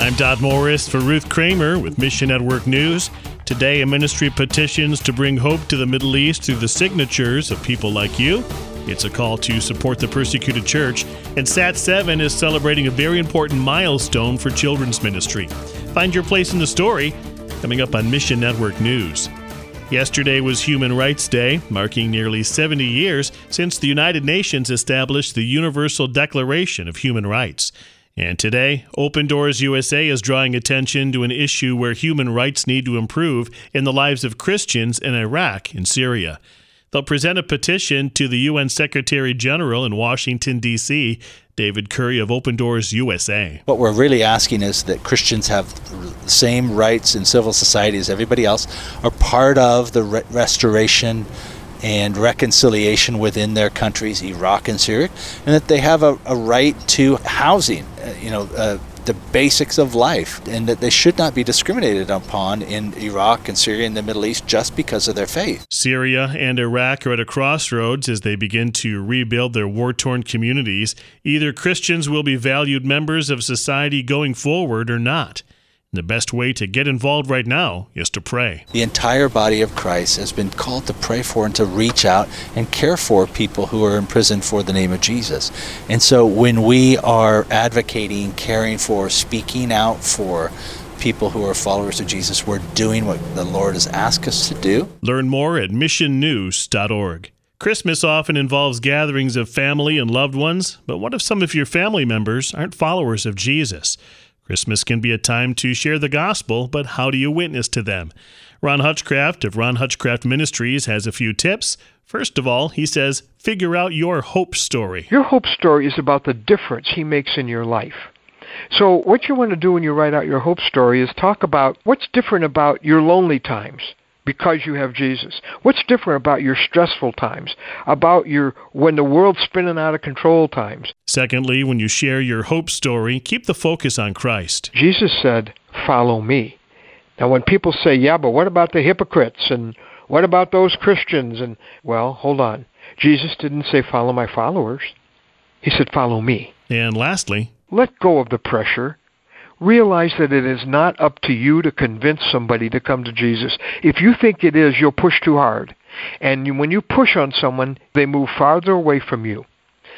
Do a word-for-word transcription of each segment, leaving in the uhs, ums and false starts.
I'm Todd Morris for Ruth Kramer with Mission Network News. Today, a ministry petitions to bring hope to the Middle East through the signatures of people like you. It's a call to support the persecuted church, and Sat seven is celebrating a very important milestone for children's ministry. Find your place in the story coming up on Mission Network News. Yesterday was Human Rights Day, marking nearly seventy years since the United Nations established the Universal Declaration of Human Rights. And today, Open Doors U S A is drawing attention to an issue where human rights need to improve in the lives of Christians in Iraq and Syria. They'll present a petition to the U N Secretary General in Washington, D C, David Curry of Open Doors U S A. What we're really asking is that Christians have the same rights in civil society as everybody else, are part of the re- restoration and reconciliation within their countries, Iraq and Syria, and that they have a, a right to housing, uh, you know, uh, the basics of life, and that they should not be discriminated upon in Iraq and Syria and the Middle East just because of their faith. Syria and Iraq are at a crossroads as they begin to rebuild their war-torn communities. Either Christians will be valued members of society going forward or not. The best way to get involved right now is to pray. The entire body of Christ has been called to pray for and to reach out and care for people who are in prison for the name of Jesus. And so when we are advocating, caring for, speaking out for people who are followers of Jesus, we're doing what the Lord has asked us to do. Learn more at mission news dot org. Christmas often involves gatherings of family and loved ones, but what if some of your family members aren't followers of Jesus? Christmas can be a time to share the gospel, but how do you witness to them? Ron Hutchcraft of Ron Hutchcraft Ministries has a few tips. First of all, he says, figure out your hope story. Your hope story is about the difference he makes in your life. So what you want to do when you write out your hope story is talk about what's different about your lonely times because you have Jesus. What's different about your stressful times, about your when the world's spinning out of control times. Secondly, when you share your hope story, keep the focus on Christ. Jesus said, follow me. Now when people say, yeah, but what about the hypocrites and what about those Christians? And well, hold on. Jesus didn't say follow my followers. He said follow me. And lastly, let go of the pressure. Realize that it is not up to you to convince somebody to come to Jesus. If you think it is, you'll push too hard. And when you push on someone, they move farther away from you.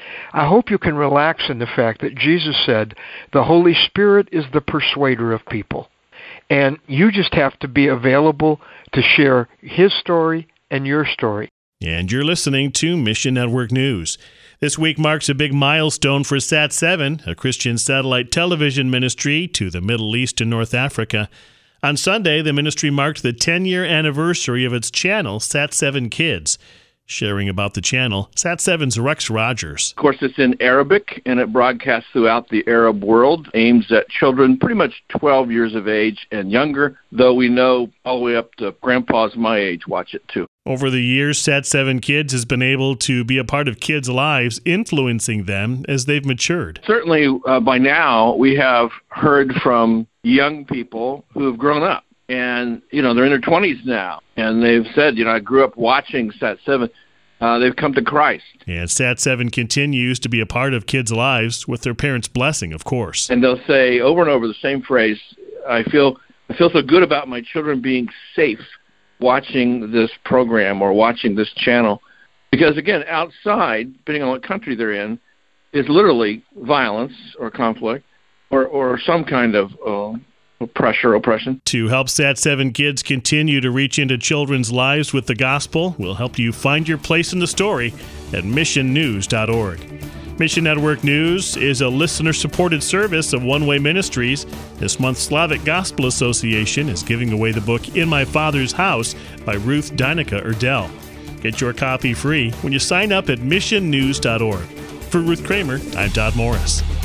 I hope you can relax in the fact that Jesus said the Holy Spirit is the persuader of people. And you just have to be available to share His story and your story. And you're listening to Mission Network News. This week marks a big milestone for Sat seven, a Christian satellite television ministry to the Middle East and North Africa. On Sunday, the ministry marked the ten-year anniversary of its channel, Sat seven Kids. Sharing about the channel, Sat seven's Rex Rogers. Of course, it's in Arabic, and it broadcasts throughout the Arab world, aims at children pretty much twelve years of age and younger, though we know all the way up to grandpas my age watch it too. Over the years, Sat seven Kids has been able to be a part of kids' lives, influencing them as they've matured. Certainly, uh, by now, we have heard from young people who have grown up. And, you know, they're in their twenties now. And they've said, you know, I grew up watching Sat seven. Uh, they've come to Christ. And Sat seven continues to be a part of kids' lives with their parents' blessing, of course. And they'll say over and over the same phrase, I feel I feel so good about my children being safe watching this program or watching this channel. Because, again, outside, depending on what country they're in, is literally violence or conflict or, or some kind of uh, pressure, oppression. To help Sat seven Kids continue to reach into children's lives with the gospel, we'll help you find your place in the story at mission news dot org. Mission Network News is a listener-supported service of One Way Ministries. This month, Slavic Gospel Association is giving away the book In My Father's House by Ruth Dynica Erdell. Get your copy free when you sign up at mission news dot org. For Ruth Kramer, I'm Todd Morris.